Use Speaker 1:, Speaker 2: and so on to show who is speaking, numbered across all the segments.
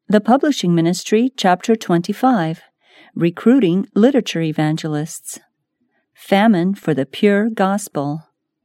Speaker 1: The Publishing Ministry, Chapter 25, Recruiting Literature Evangelists. Famine for the Pure Gospel.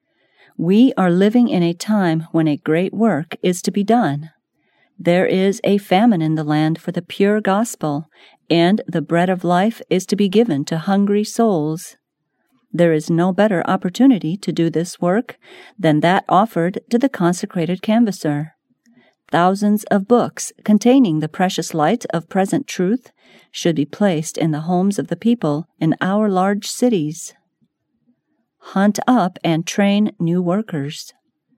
Speaker 1: We are living in a time when a great work is to be done. There is a famine in the land for the pure gospel, and the bread of life is to be given to hungry souls. There is no better opportunity to do this work than that offered to the consecrated canvasser. Thousands of books containing the precious light of present truth should be placed in the homes of the people in our large cities. Hunt up and train new workers.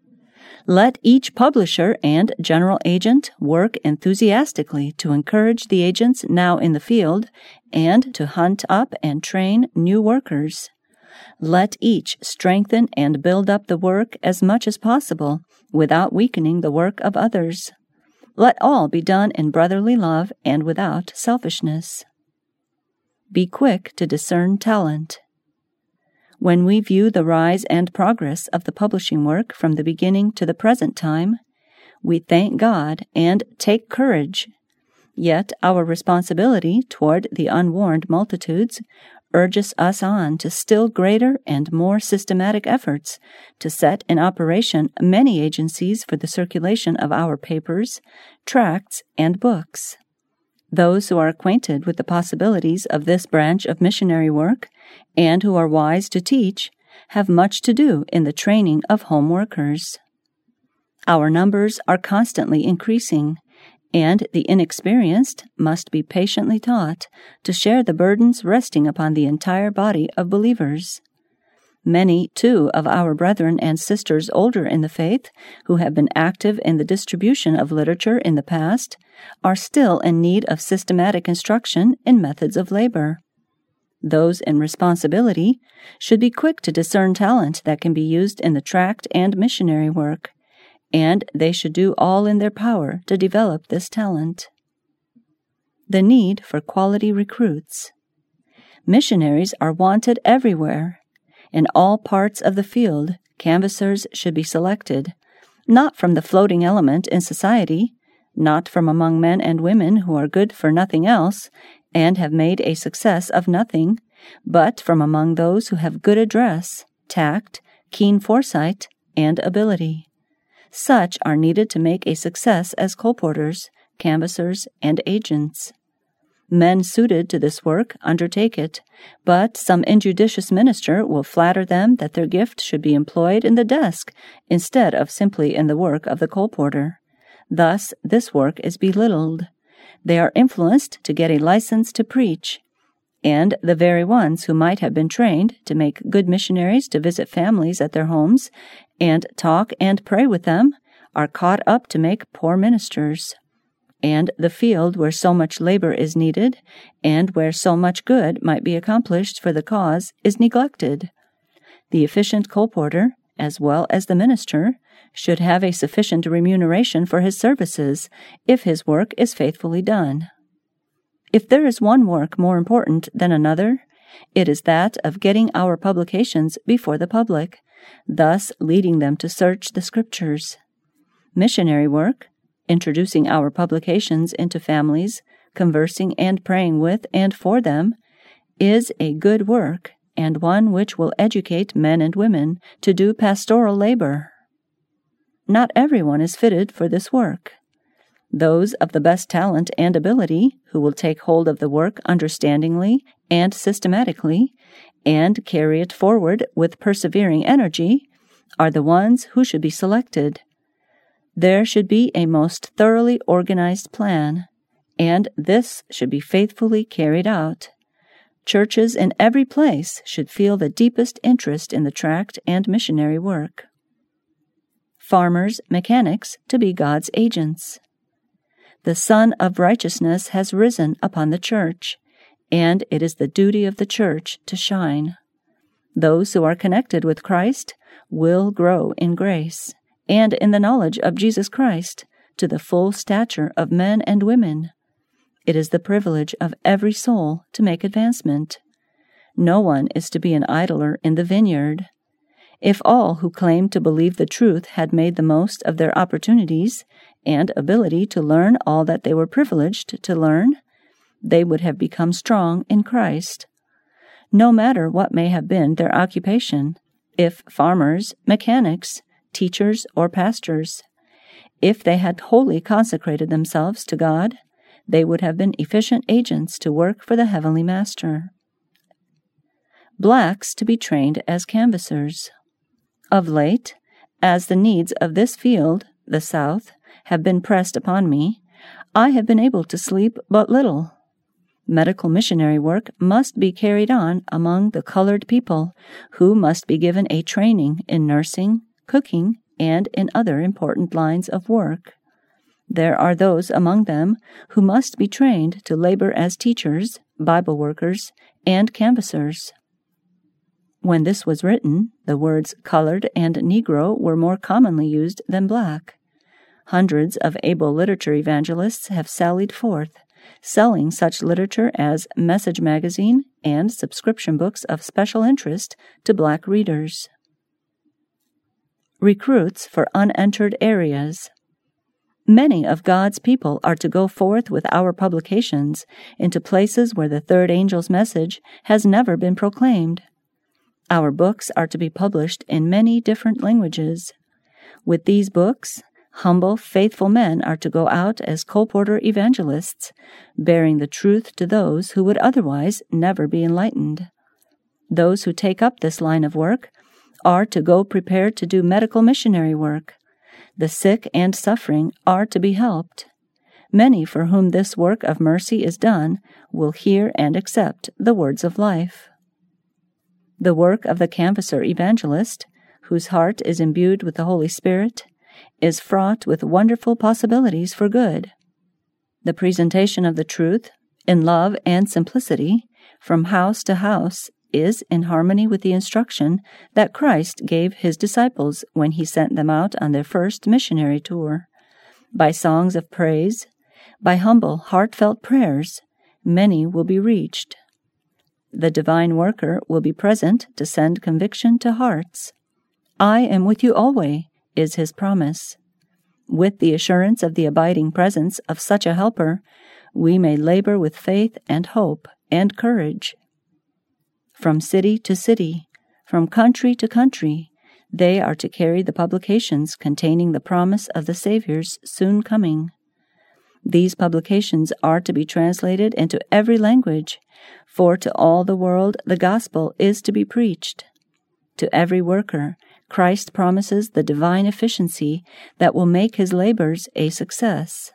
Speaker 1: Let each publisher and general agent work enthusiastically to encourage the agents now in the field and to hunt up and train new workers. Let each strengthen and build up the work as much as possible without weakening the work of others. Let all be done in brotherly love and without selfishness. Be quick to discern talent. When we view the rise and progress of the publishing work from the beginning to the present time, we thank God and take courage. Yet our responsibility toward the unwarned multitudes urges us on to still greater and more systematic efforts to set in operation many agencies for the circulation of our papers, tracts, and books. Those who are acquainted with the possibilities of this branch of missionary work and who are wise to teach have much to do in the training of home workers. Our numbers are constantly increasing, and the inexperienced must be patiently taught to share the burdens resting upon the entire body of believers. Many, too, of our brethren and sisters older in the faith, who have been active in the distribution of literature in the past, are still in need of systematic instruction in methods of labor. Those in responsibility should be quick to discern talent that can be used in the tract and missionary work, and they should do all in their power to develop this talent. The need for quality recruits. Missionaries are wanted everywhere. In all parts of the field, canvassers should be selected, not from the floating element in society, not from among men and women who are good for nothing else and have made a success of nothing, but from among those who have good address, tact, keen foresight, and ability. Such are needed to make a success as colporteurs, canvassers, and agents. Men suited to this work undertake it, but some injudicious minister will flatter them that their gift should be employed in the desk instead of simply in the work of the colporteur. Thus, this work is belittled. They are influenced to get a license to preach, and the very ones who might have been trained to make good missionaries to visit families at their homes and talk and pray with them are caught up to make poor ministers. And the field where so much labor is needed and where so much good might be accomplished for the cause is neglected. The efficient colporteur, as well as the minister, should have a sufficient remuneration for his services if his work is faithfully done. If there is one work more important than another, it is that of getting our publications before the public, thus leading them to search the Scriptures. Missionary work, introducing our publications into families, conversing and praying with and for them, is a good work and one which will educate men and women to do pastoral labor. Not everyone is fitted for this work. Those of the best talent and ability, who will take hold of the work understandingly and systematically, and carry it forward with persevering energy, are the ones who should be selected. There should be a most thoroughly organized plan, and this should be faithfully carried out. Churches in every place should feel the deepest interest in the tract and missionary work. Farmers, mechanics, to be God's agents. The Sun of Righteousness has risen upon the church, and it is the duty of the church to shine. Those who are connected with Christ will grow in grace and in the knowledge of Jesus Christ to the full stature of men and women. It is the privilege of every soul to make advancement. No one is to be an idler in the vineyard. If all who claim to believe the truth had made the most of their opportunities and ability to learn all that they were privileged to learn, they would have become strong in Christ. No matter what may have been their occupation, if farmers, mechanics, teachers, or pastors, if they had wholly consecrated themselves to God, they would have been efficient agents to work for the Heavenly Master. Blacks to be trained as canvassers. Of late, as the needs of this field, the South, have been pressed upon me, I have been able to sleep but little. Medical missionary work must be carried on among the colored people, who must be given a training in nursing, cooking, and in other important lines of work. There are those among them who must be trained to labor as teachers, Bible workers, and canvassers. When this was written, the words colored and Negro were more commonly used than black. Hundreds of able literature evangelists have sallied forth, selling such literature as Message Magazine and subscription books of special interest to black readers. Recruits for unentered areas. Many of God's people are to go forth with our publications into places where the third angel's message has never been proclaimed. Our books are to be published in many different languages. With these books, humble, faithful men are to go out as colporteur evangelists, bearing the truth to those who would otherwise never be enlightened. Those who take up this line of work are to go prepared to do medical missionary work. The sick and suffering are to be helped. Many for whom this work of mercy is done will hear and accept the words of life. The work of the canvasser evangelist, whose heart is imbued with the Holy Spirit, is fraught with wonderful possibilities for good. The presentation of the truth, in love and simplicity, from house to house, is in harmony with the instruction that Christ gave his disciples when he sent them out on their first missionary tour. By songs of praise, by humble, heartfelt prayers, many will be reached. The divine worker will be present to send conviction to hearts. I am with you always, is his promise. With the assurance of the abiding presence of such a helper, we may labor with faith and hope and courage. From city to city, from country to country, they are to carry the publications containing the promise of the Savior's soon coming. These publications are to be translated into every language, for to all the world the gospel is to be preached. To every worker, Christ promises the divine efficiency that will make his labors a success.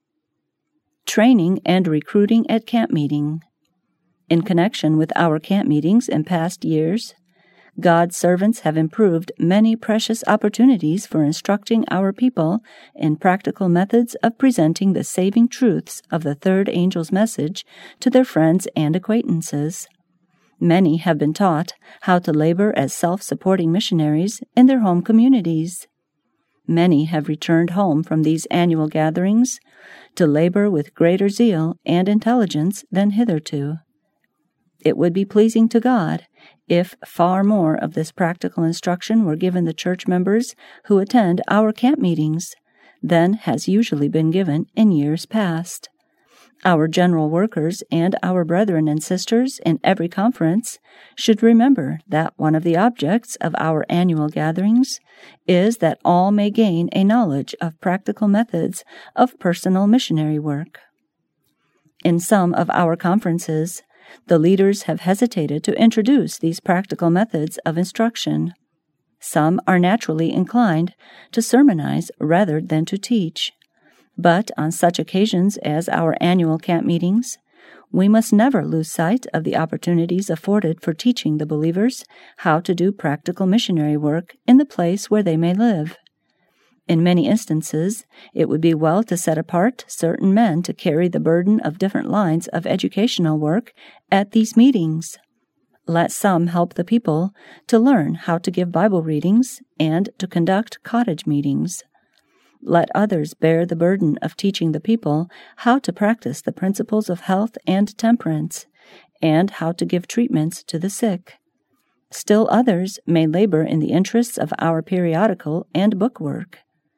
Speaker 1: Training and recruiting at camp meeting. In connection with our camp meetings in past years, God's servants have improved many precious opportunities for instructing our people in practical methods of presenting the saving truths of the third angel's message to their friends and acquaintances. Many have been taught how to labor as self-supporting missionaries in their home communities. Many have returned home from these annual gatherings to labor with greater zeal and intelligence than hitherto. It would be pleasing to God if far more of this practical instruction were given the church members who attend our camp meetings than has usually been given in years past. Our general workers and our brethren and sisters in every conference should remember that one of the objects of our annual gatherings is that all may gain a knowledge of practical methods of personal missionary work. In some of our conferences, the leaders have hesitated to introduce these practical methods of instruction. Some are naturally inclined to sermonize rather than to teach. But on such occasions as our annual camp meetings, we must never lose sight of the opportunities afforded for teaching the believers how to do practical missionary work in the place where they may live. In many instances, it would be well to set apart certain men to carry the burden of different lines of educational work at these meetings. Let some help the people to learn how to give Bible readings and to conduct cottage meetings. Let others bear the burden of teaching the people how to practice the principles of health and temperance, and how to give treatments to the sick. Still others may labor in the interests of our periodical and book work.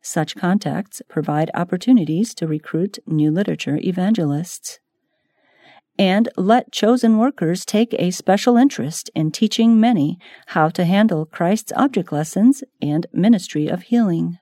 Speaker 1: Such contacts provide opportunities to recruit new literature evangelists. And let chosen workers take a special interest in teaching many how to handle Christ's object lessons and ministry of healing.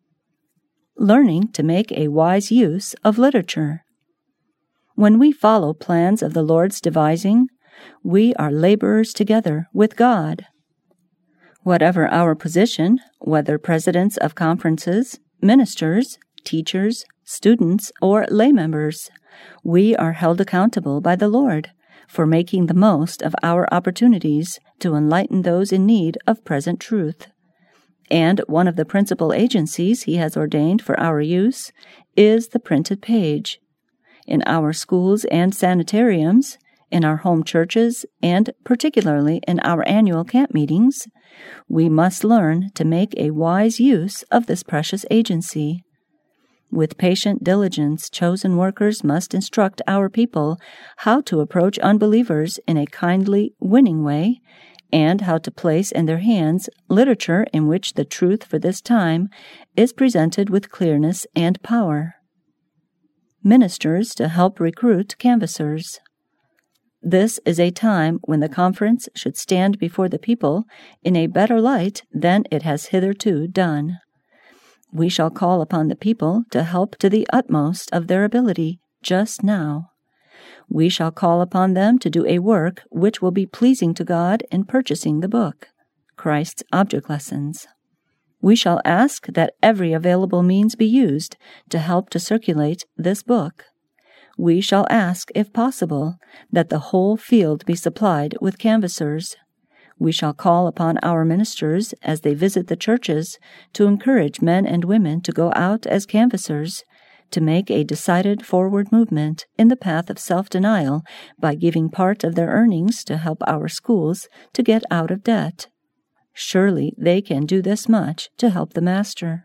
Speaker 1: Learning to make a wise use of literature. When we follow plans of the Lord's devising, we are laborers together with God. Whatever our position, whether presidents of conferences, ministers, teachers, students, or lay members, we are held accountable by the Lord for making the most of our opportunities to enlighten those in need of present truth. And one of the principal agencies He has ordained for our use is the printed page. In our schools and sanitariums, in our home churches, and particularly in our annual camp meetings, we must learn to make a wise use of this precious agency. With patient diligence, chosen workers must instruct our people how to approach unbelievers in a kindly, winning way, and how to place in their hands literature in which the truth for this time is presented with clearness and power. Ministers to help recruit canvassers. This is a time when the conference should stand before the people in a better light than it has hitherto done. We shall call upon the people to help to the utmost of their ability just now. We shall call upon them to do a work which will be pleasing to God in purchasing the book, Christ's Object Lessons. We shall ask that every available means be used to help to circulate this book. We shall ask, if possible, that the whole field be supplied with canvassers. We shall call upon our ministers as they visit the churches to encourage men and women to go out as canvassers, to make a decided forward movement in the path of self-denial by giving part of their earnings to help our schools to get out of debt. Surely they can do this much to help the Master.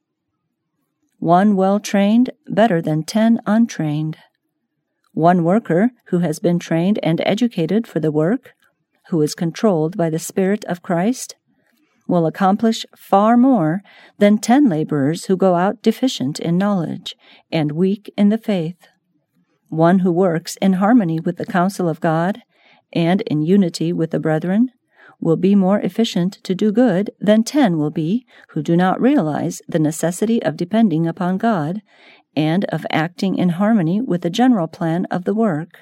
Speaker 1: One well-trained better than 10 untrained. One worker who has been trained and educated for the work, who is controlled by the Spirit of Christ, will accomplish far more than 10 laborers who go out deficient in knowledge and weak in the faith. One who works in harmony with the counsel of God and in unity with the brethren will be more efficient to do good than 10 will be who do not realize the necessity of depending upon God and of acting in harmony with the general plan of the work.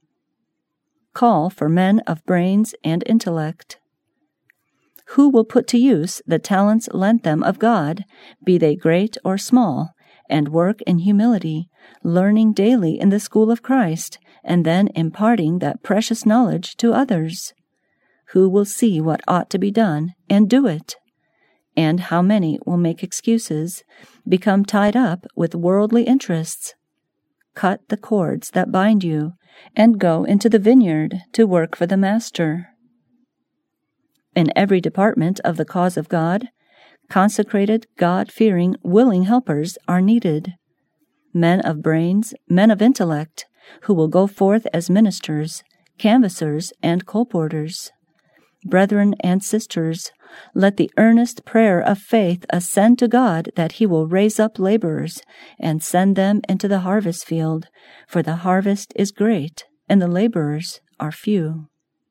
Speaker 1: Call for men of brains and intellect. Who will put to use the talents lent them of God, be they great or small, and work in humility, learning daily in the school of Christ, and then imparting that precious knowledge to others? Who will see what ought to be done and do it? And how many will make excuses, become tied up with worldly interests? Cut the cords that bind you, and go into the vineyard to work for the Master. In every department of the cause of God, consecrated, God-fearing, willing helpers are needed. Men of brains, men of intellect, who will go forth as ministers, canvassers, and colporteurs. Brethren and sisters, let the earnest prayer of faith ascend to God that He will raise up laborers and send them into the harvest field, for the harvest is great and the laborers are few.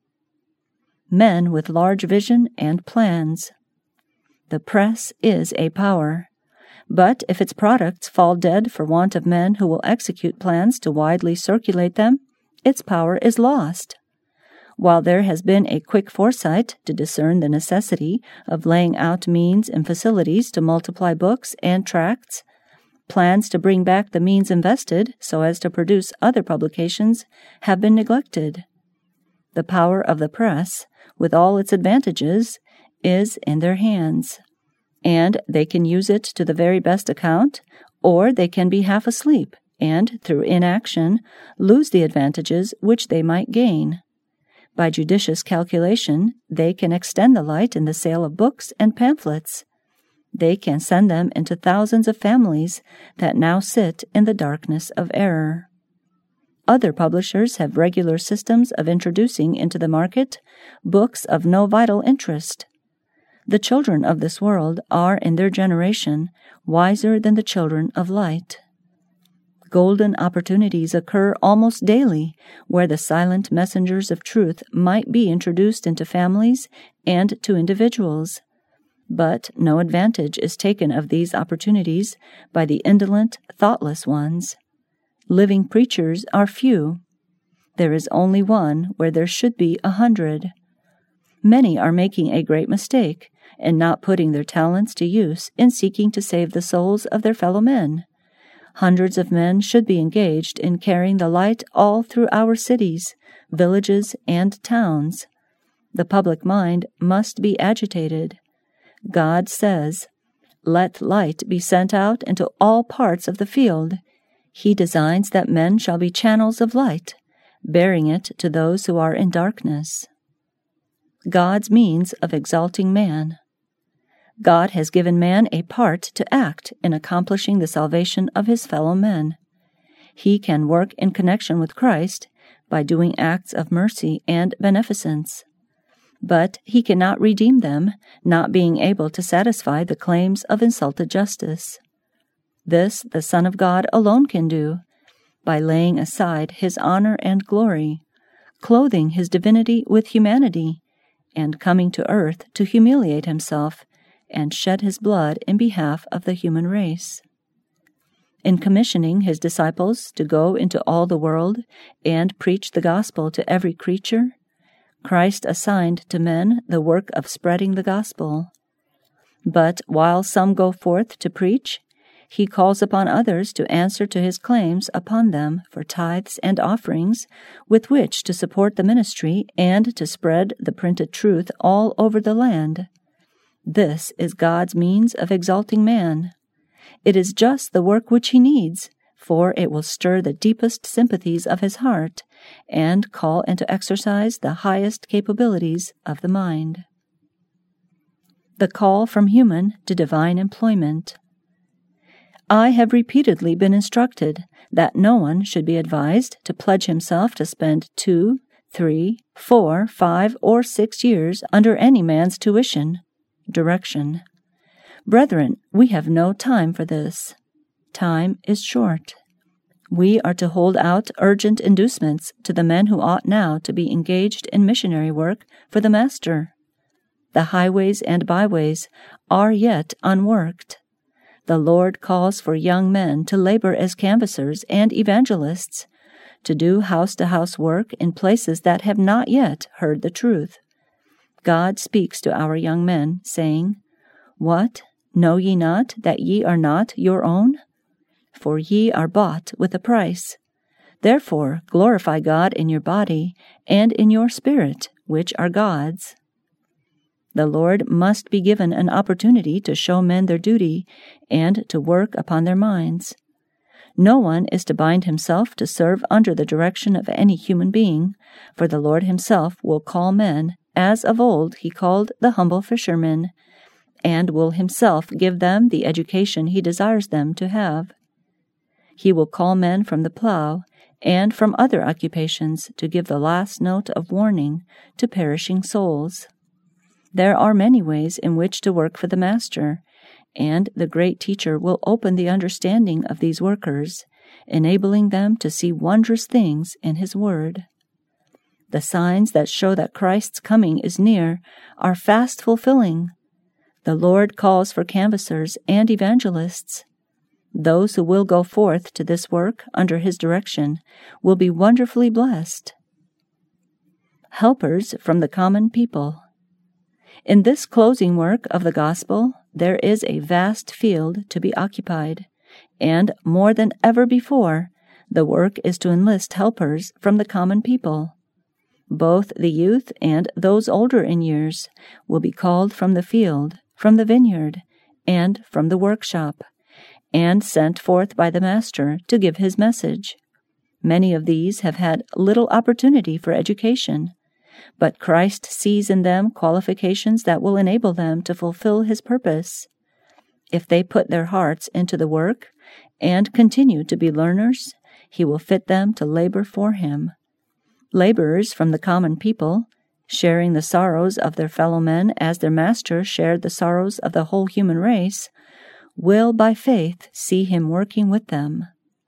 Speaker 1: Men with large vision and plans. The press is a power, but if its products fall dead for want of men who will execute plans to widely circulate them, its power is lost. While there has been a quick foresight to discern the necessity of laying out means and facilities to multiply books and tracts, plans to bring back the means invested so as to produce other publications have been neglected. The power of the press, with all its advantages, is in their hands, and they can use it to the very best account, or they can be half asleep and, through inaction, lose the advantages which they might gain. By judicious calculation, they can extend the light in the sale of books and pamphlets. They can send them into thousands of families that now sit in the darkness of error. Other publishers have regular systems of introducing into the market books of no vital interest. The children of this world are in their generation wiser than the children of light. Golden opportunities occur almost daily where the silent messengers of truth might be introduced into families and to individuals. But no advantage is taken of these opportunities by the indolent, thoughtless ones. Living preachers are few. There is only one where there should be 100. Many are making a great mistake in not putting their talents to use in seeking to save the souls of their fellow men. Hundreds of men should be engaged in carrying the light all through our cities, villages, and towns. The public mind must be agitated. God says, "Let light be sent out into all parts of the field." He designs that men shall be channels of light, bearing it to those who are in darkness. God's means of exalting man. God has given man a part to act in accomplishing the salvation of his fellow men. He can work in connection with Christ by doing acts of mercy and beneficence. But he cannot redeem them, not being able to satisfy the claims of insulted justice. This the Son of God alone can do, by laying aside his honor and glory, clothing his divinity with humanity, and coming to earth to humiliate himself and shed his blood in behalf of the human race. In commissioning his disciples to go into all the world and preach the gospel to every creature, Christ assigned to men the work of spreading the gospel. But while some go forth to preach, he calls upon others to answer to his claims upon them for tithes and offerings with which to support the ministry and to spread the printed truth all over the land. This is God's means of exalting man. It is just the work which he needs, for it will stir the deepest sympathies of his heart and call into exercise the highest capabilities of the mind. The call from human to divine employment. I have repeatedly been instructed that no one should be advised to pledge himself to spend 2, 3, 4, 5, or 6 years under any man's tuition, direction. Brethren, we have no time for this. Time is short. We are to hold out urgent inducements to the men who ought now to be engaged in missionary work for the Master. The highways and byways are yet unworked. The Lord calls for young men to labor as canvassers and evangelists, to do house-to-house work in places that have not yet heard the truth. God speaks to our young men, saying, "What? Know ye not that ye are not your own? For ye are bought with a price. Therefore glorify God in your body and in your spirit, which are God's." The Lord must be given an opportunity to show men their duty and to work upon their minds. No one is to bind himself to serve under the direction of any human being, for the Lord himself will call men, as of old he called the humble fishermen, and will himself give them the education he desires them to have. He will call men from the plow and from other occupations to give the last note of warning to perishing souls. There are many ways in which to work for the Master, and the great Teacher will open the understanding of these workers, enabling them to see wondrous things in His Word. The signs that show that Christ's coming is near are fast fulfilling. The Lord calls for canvassers and evangelists. Those who will go forth to this work under His direction will be wonderfully blessed. Helpers from the common people. In this closing work of the gospel, there is a vast field to be occupied, and more than ever before, the work is to enlist helpers from the common people. Both the youth and those older in years will be called from the field, from the vineyard, and from the workshop, and sent forth by the Master to give His message. Many of these have had little opportunity for education, but Christ sees in them qualifications that will enable them to fulfill His purpose. If they put their hearts into the work and continue to be learners, He will fit them to labor for Him. Laborers from the common people, sharing the sorrows of their fellow men as their Master shared the sorrows of the whole human race, will by faith see him working with them.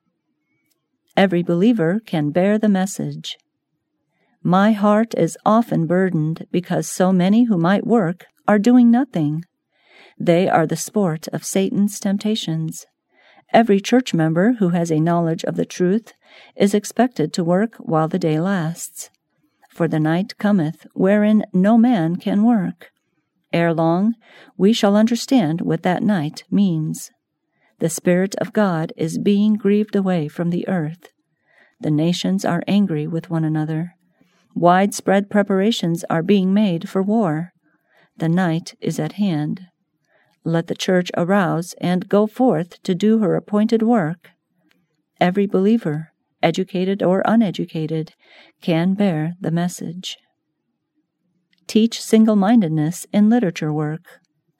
Speaker 1: Every believer can bear the message. My heart is often burdened because so many who might work are doing nothing. They are the sport of Satan's temptations. Every church member who has a knowledge of the truth is expected to work while the day lasts. For the night cometh, wherein no man can work. Ere long, we shall understand what that night means. The Spirit of God is being grieved away from the earth. The nations are angry with one another. Widespread preparations are being made for war. The night is at hand. Let the church arouse and go forth to do her appointed work. Every believer, educated or uneducated, can bear the message. Teach single-mindedness in literature work.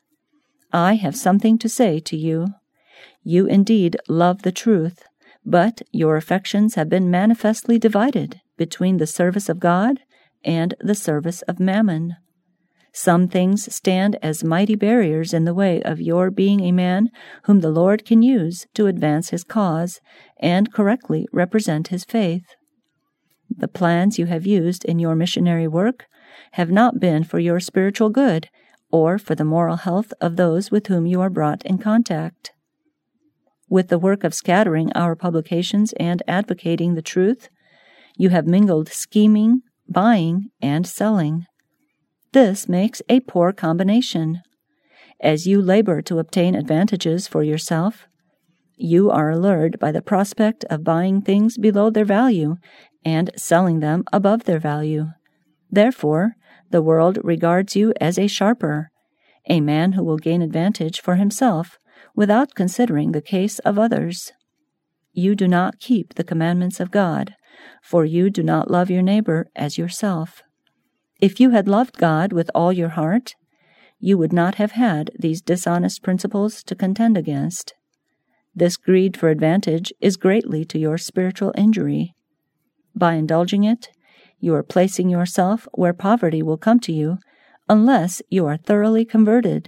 Speaker 1: I have something to say to you. You indeed love the truth, but your affections have been manifestly divided between the service of God and the service of mammon. Some things stand as mighty barriers in the way of your being a man whom the Lord can use to advance his cause and correctly represent his faith. The plans you have used in your missionary work have not been for your spiritual good or for the moral health of those with whom you are brought in contact. With the work of scattering our publications and advocating the truth, you have mingled scheming, buying, and selling. This makes a poor combination. As you labor to obtain advantages for yourself, you are allured by the prospect of buying things below their value and selling them above their value. Therefore, the world regards you as a sharper, a man who will gain advantage for himself without considering the case of others. You do not keep the commandments of God, for you do not love your neighbor as yourself. If you had loved God with all your heart, you would not have had these dishonest principles to contend against. This greed for advantage is greatly to your spiritual injury. By indulging it, you are placing yourself where poverty will come to you unless you are thoroughly converted.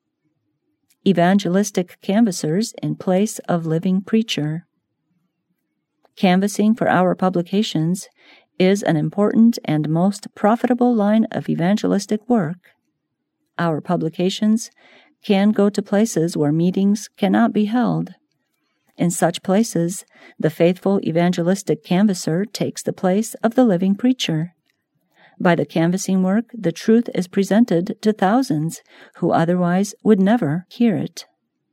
Speaker 1: Evangelistic canvassers in place of living preacher. Canvassing for our publications is an important and most profitable line of evangelistic work. Our publications can go to places where meetings cannot be held. In such places, the faithful evangelistic canvasser takes the place of the living preacher. By the canvassing work, the truth is presented to thousands who otherwise would never hear it.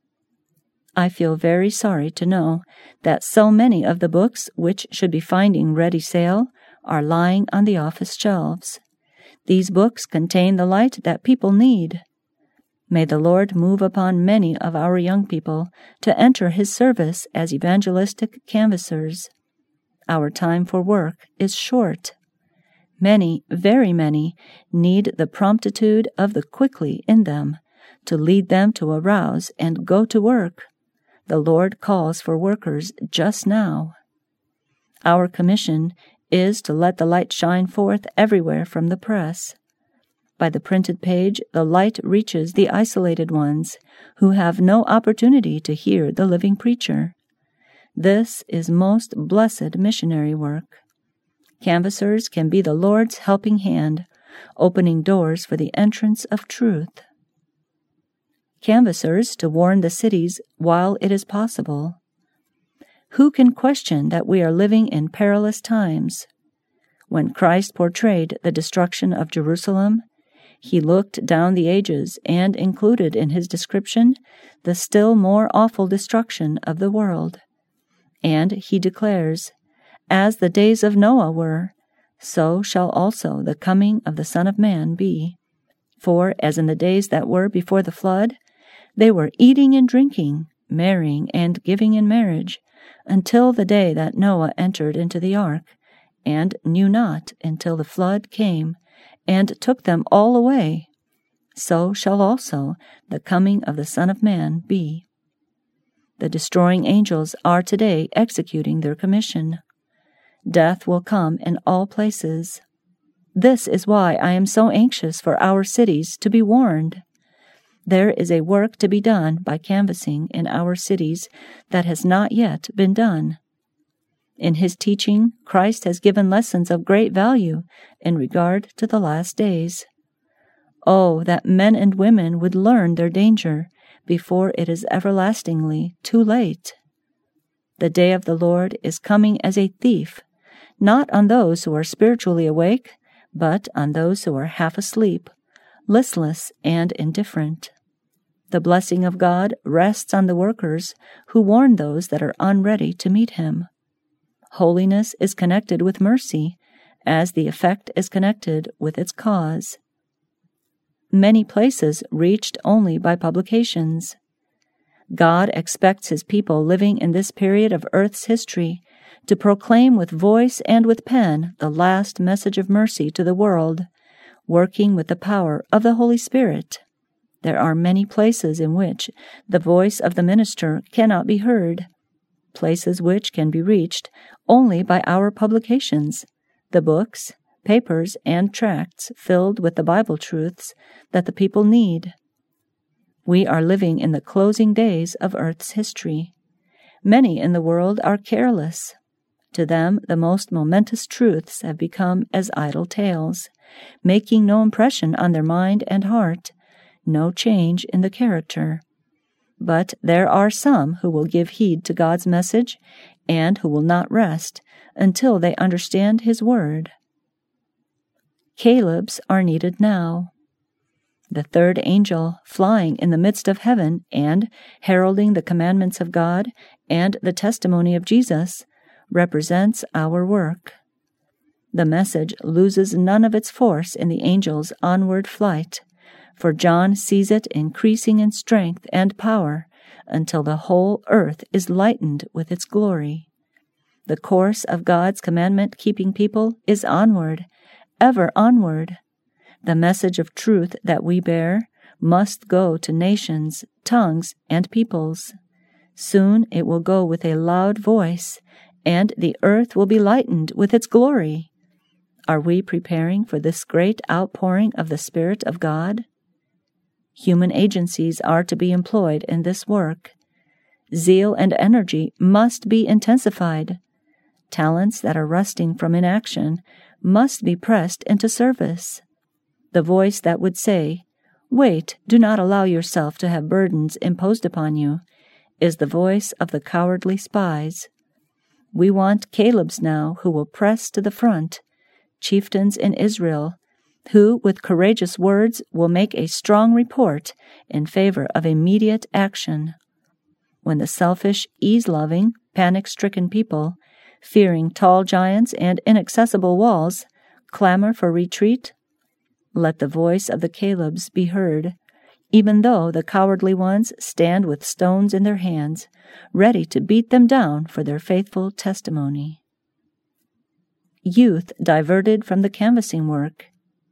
Speaker 1: I feel very sorry to know that so many of the books which should be finding ready sale are lying on the office shelves. These books contain the light that people need. May the Lord move upon many of our young people to enter his service as evangelistic canvassers. Our time for work is short. Many, very many, need the promptitude of the quickly in them to lead them to arouse and go to work. The Lord calls for workers just now. Our commission is to let the light shine forth everywhere from the press. By the printed page, the light reaches the isolated ones who have no opportunity to hear the living preacher. This is most blessed missionary work. Canvassers can be the Lord's helping hand, opening doors for the entrance of truth. Canvassers to warn the cities while it is possible. Who can question that we are living in perilous times? When Christ portrayed the destruction of Jerusalem, he looked down the ages and included in his description the still more awful destruction of the world. And he declares, "As the days of Noah were, so shall also the coming of the Son of Man be. For as in the days that were before the flood, they were eating and drinking, marrying and giving in marriage, until the day that Noah entered into the ark, and knew not until the flood came, and took them all away. So shall also the coming of the Son of Man be." The destroying angels are today executing their commission. Death will come in all places. This is why I am so anxious for our cities to be warned. There is a work to be done by canvassing in our cities that has not yet been done. In his teaching, Christ has given lessons of great value in regard to the last days. Oh, that men and women would learn their danger before it is everlastingly too late. The day of the Lord is coming as a thief, not on those who are spiritually awake, but on those who are half asleep, listless and indifferent. The blessing of God rests on the workers who warn those that are unready to meet him. Holiness is connected with mercy, as the effect is connected with its cause. Many places reached only by publications. God expects his people living in this period of earth's history to proclaim with voice and with pen the last message of mercy to the world, working with the power of the Holy Spirit. There are many places in which the voice of the minister cannot be heard, places which can be reached only by our publications, the books, papers, and tracts filled with the Bible truths that the people need. We are living in the closing days of earth's history. Many in the world are careless. To them, the most momentous truths have become as idle tales, making no impression on their mind and heart, no change in the character. But there are some who will give heed to God's message and who will not rest until they understand his word. Calebs are needed now. The third angel, flying in the midst of heaven and heralding the commandments of God and the testimony of Jesus, represents our work. The message loses none of its force in the angel's onward flight, for John sees it increasing in strength and power until the whole earth is lightened with its glory. The course of God's commandment-keeping people is onward, ever onward. The message of truth that we bear must go to nations, tongues, and peoples. Soon it will go with a loud voice, and the earth will be lightened with its glory. Are we preparing for this great outpouring of the Spirit of God? Human agencies are to be employed in this work. Zeal and energy must be intensified. Talents that are rusting from inaction must be pressed into service. The voice that would say, "Wait, do not allow yourself to have burdens imposed upon you," is the voice of the cowardly spies. We want Calebs now who will press to the front, chieftains in Israel, who with courageous words will make a strong report in favor of immediate action. When the selfish, ease-loving, panic-stricken people, fearing tall giants and inaccessible walls, clamor for retreat, let the voice of the Calebs be heard, even though the cowardly ones stand with stones in their hands, ready to beat them down for their faithful testimony. Youth diverted from the canvassing work.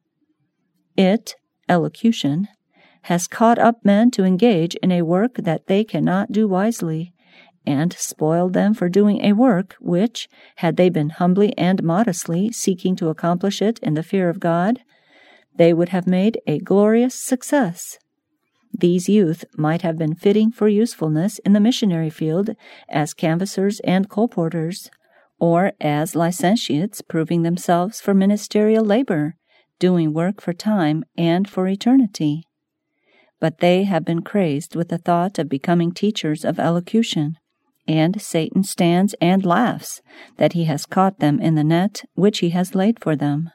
Speaker 1: Elocution, has caught up men to engage in a work that they cannot do wisely, and spoiled them for doing a work which, had they been humbly and modestly seeking to accomplish it in the fear of God, they would have made a glorious success. These youth might have been fitting for usefulness in the missionary field as canvassers and colporteurs, or as licentiates proving themselves for ministerial labor, doing work for time and for eternity. But they have been crazed with the thought of becoming teachers of elocution, and Satan stands and laughs that he has caught them in the net which he has laid for them.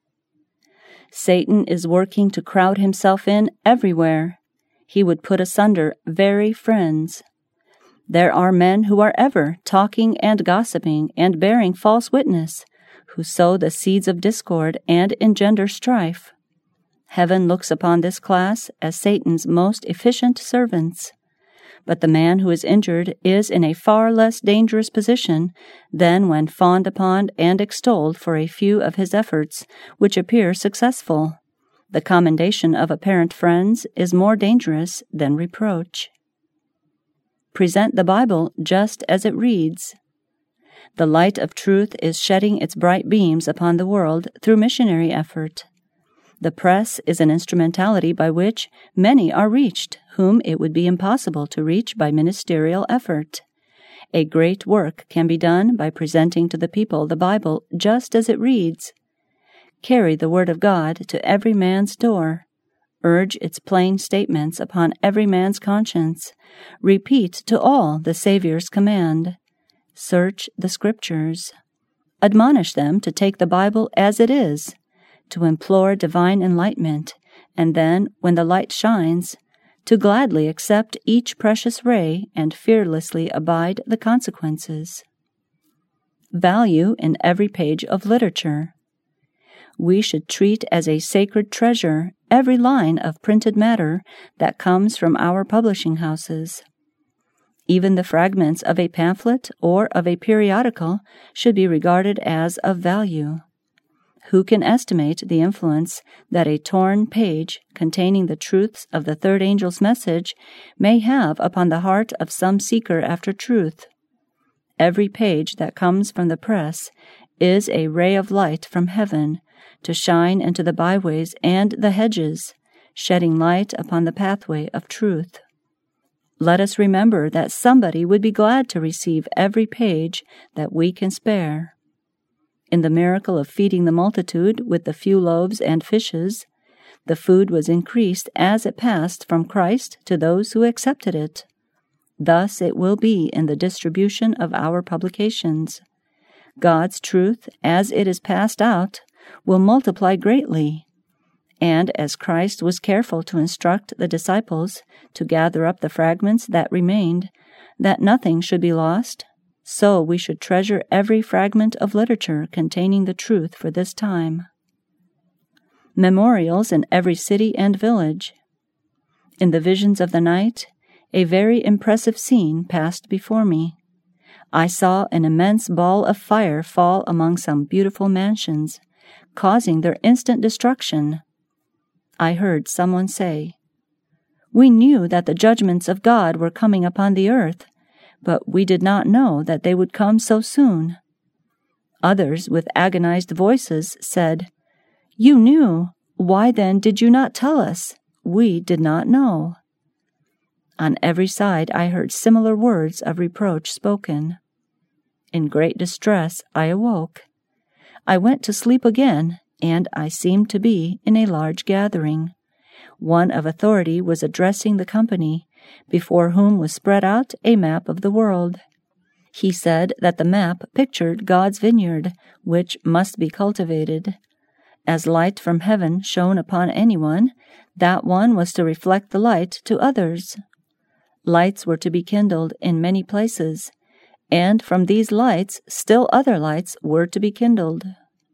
Speaker 1: Satan is working to crowd himself in everywhere. He would put asunder very friends. There are men who are ever talking and gossiping and bearing false witness, who sow the seeds of discord and engender strife. Heaven looks upon this class as Satan's most efficient servants. But the man who is injured is in a far less dangerous position than when fawned upon and extolled for a few of his efforts which appear successful. The commendation of apparent friends is more dangerous than reproach. Present the Bible just as it reads. The light of truth is shedding its bright beams upon the world through missionary effort. The press is an instrumentality by which many are reached whom it would be impossible to reach by ministerial effort. A great work can be done by presenting to the people the Bible just as it reads. Carry the Word of God to every man's door. Urge its plain statements upon every man's conscience. Repeat to all the Savior's command. Search the Scriptures. Admonish them to take the Bible as it is, to implore divine enlightenment, and then, when the light shines, to gladly accept each precious ray and fearlessly abide the consequences. Value in every page of literature. We should treat as a sacred treasure every line of printed matter that comes from our publishing houses. Even the fragments of a pamphlet or of a periodical should be regarded as of value. Who can estimate the influence that a torn page containing the truths of the third angel's message may have upon the heart of some seeker after truth? Every page that comes from the press is a ray of light from heaven to shine into the byways and the hedges, shedding light upon the pathway of truth. Let us remember that somebody would be glad to receive every page that we can spare. In the miracle of feeding the multitude with the few loaves and fishes, the food was increased as it passed from Christ to those who accepted it. Thus it will be in the distribution of our publications. God's truth, as it is passed out, will multiply greatly. And as Christ was careful to instruct the disciples to gather up the fragments that remained, that nothing should be lost, so we should treasure every fragment of literature containing the truth for this time. Memorials in every city and village. In the visions of the night, a very impressive scene passed before me. I saw an immense ball of fire fall among some beautiful mansions, causing their instant destruction. I heard someone say, "We knew that the judgments of God were coming upon the earth, but we did not know that they would come so soon." Others, with agonized voices, said, "You knew. Why then did you not tell us? We did not know." On every side I heard similar words of reproach spoken. In great distress I awoke. I went to sleep again, and I seemed to be in a large gathering. One of authority was addressing the company, before whom was spread out a map of the world. He said that the map pictured God's vineyard, which must be cultivated. As light from heaven shone upon anyone, that one was to reflect the light to others. Lights were to be kindled in many places, and from these lights still other lights were to be kindled.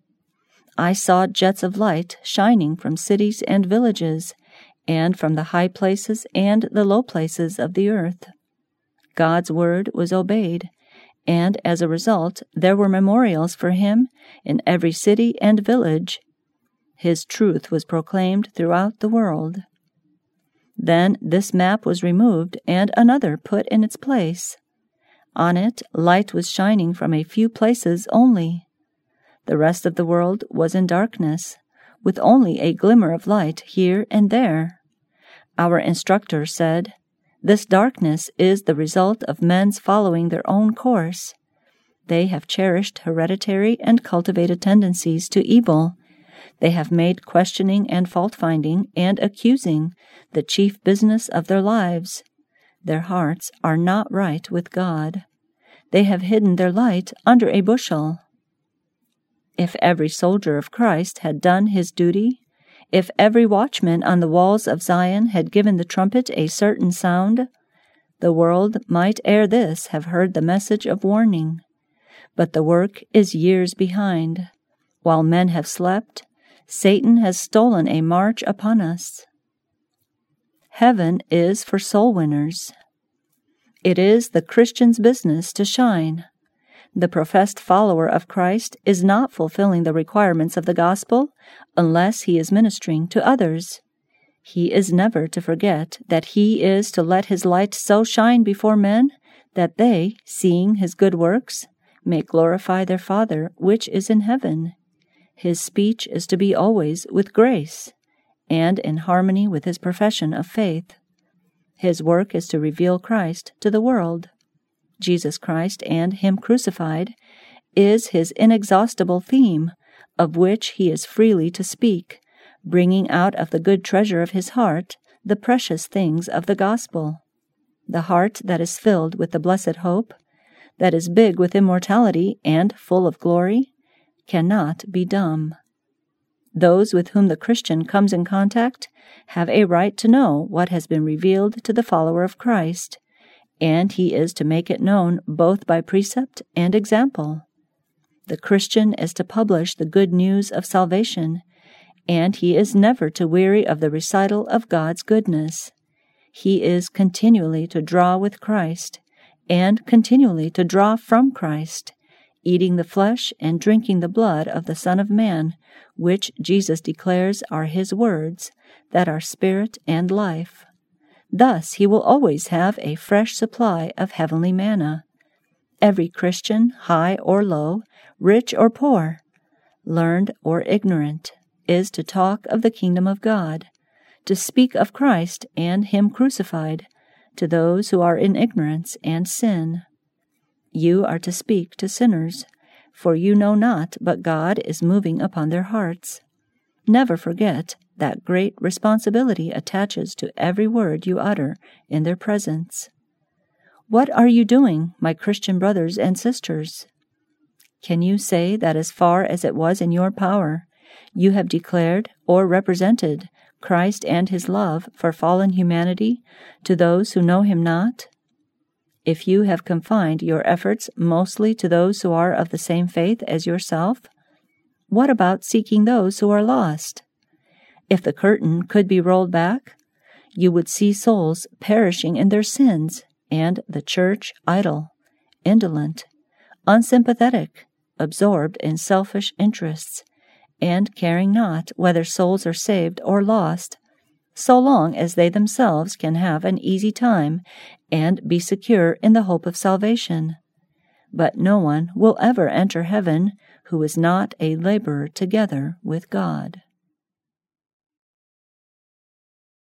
Speaker 1: I saw jets of light shining from cities and villages, and from the high places and the low places of the earth. God's word was obeyed, and as a result there were memorials for him in every city and village. His truth was proclaimed throughout the world. Then this map was removed and another put in its place. On it light was shining from a few places only. The rest of the world was in darkness, with only a glimmer of light here and there. Our instructor said, "This darkness is the result of men's following their own course. They have cherished hereditary and cultivated tendencies to evil. They have made questioning and fault-finding and accusing the chief business of their lives. Their hearts are not right with God. They have hidden their light under a bushel." If every soldier of Christ had done his duty, if every watchman on the walls of Zion had given the trumpet a certain sound, the world might ere this have heard the message of warning. But the work is years behind. While men have slept, Satan has stolen a march upon us. Heaven is for soul winners. It is the Christian's business to shine. The professed follower of Christ is not fulfilling the requirements of the gospel unless he is ministering to others. He is never to forget that he is to let his light so shine before men that they, seeing his good works, may glorify their Father which is in heaven. His speech is to be always with grace, and in harmony with his profession of faith. His work is to reveal Christ to the world. Jesus Christ and Him crucified is his inexhaustible theme, of which he is freely to speak, bringing out of the good treasure of his heart the precious things of the gospel. The heart that is filled with the blessed hope, that is big with immortality and full of glory, cannot be dumb. Those with whom the Christian comes in contact have a right to know what has been revealed to the follower of Christ, and he is to make it known both by precept and example. The Christian is to publish the good news of salvation, and he is never to weary of the recital of God's goodness. He is continually to draw with Christ, and continually to draw from Christ, eating the flesh and drinking the blood of the Son of Man, which Jesus declares are his words, that are spirit and life. Thus he will always have a fresh supply of heavenly manna. Every Christian, high or low, rich or poor, learned or ignorant, is to talk of the kingdom of God, to speak of Christ and Him crucified to those who are in ignorance and sin. You are to speak to sinners, for you know not but God is moving upon their hearts. Never forget that great responsibility attaches to every word you utter in their presence. What are you doing, my Christian brothers and sisters? Can you say that as far as it was in your power, you have declared or represented Christ and His love for fallen humanity to those who know Him not? If you have confined your efforts mostly to those who are of the same faith as yourself, what about seeking those who are lost? If the curtain could be rolled back, you would see souls perishing in their sins, and the church idle, indolent, unsympathetic, absorbed in selfish interests, and caring not whether souls are saved or lost, so long as they themselves can have an easy time and be secure in the hope of salvation. But no one will ever enter heaven who is not a laborer together with God.